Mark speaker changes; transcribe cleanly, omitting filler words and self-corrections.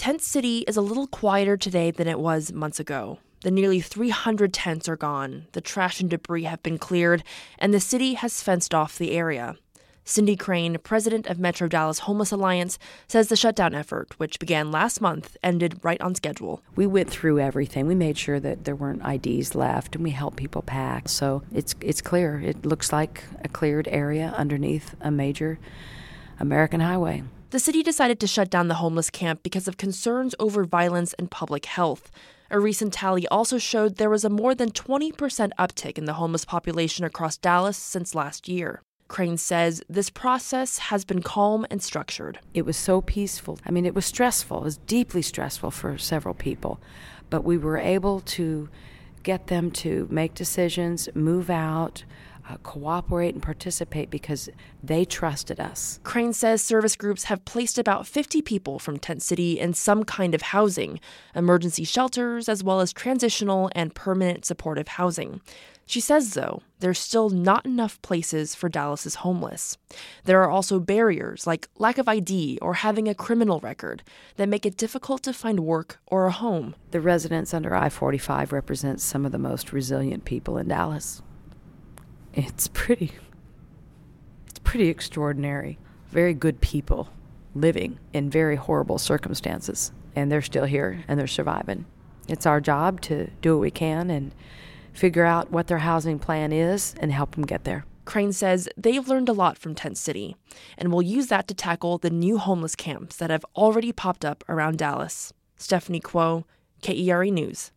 Speaker 1: Tent City is a little quieter today than it was months ago. The nearly 300 tents are gone, the trash and debris have been cleared, and the city has fenced off the area. Cindy Crane, president of Metro Dallas Homeless Alliance, says the shutdown effort, which began last month, ended right on schedule.
Speaker 2: We went through everything. We made sure that there weren't IDs left, and we helped people pack. So it's clear. It looks like a cleared area underneath a major American highway.
Speaker 1: The city decided to shut down the homeless camp because of concerns over violence and public health. A recent tally also showed there was a more than 20% uptick in the homeless population across Dallas since last year. Crane says this process has been calm and structured.
Speaker 2: It was so peaceful. I mean, it was stressful. It was deeply stressful for several people. But we were able to get them to make decisions, move out, cooperate and participate because they trusted us.
Speaker 1: Crane says service groups have placed about 50 people from Tent City in some kind of housing, emergency shelters, as well as transitional and permanent supportive housing. She says, though, there's still not enough places for Dallas's homeless. There are also barriers like lack of ID or having a criminal record that make it difficult to find work or a home.
Speaker 2: The residents under I-45 represent some of the most resilient people in Dallas. It's pretty extraordinary. Very good people living in very horrible circumstances, and they're still here and they're surviving. It's our job to do what we can and figure out what their housing plan is and help them get there.
Speaker 1: Crane says they've learned a lot from Tent City and will use that to tackle the new homeless camps that have already popped up around Dallas. Stephanie Kuo, KERE News.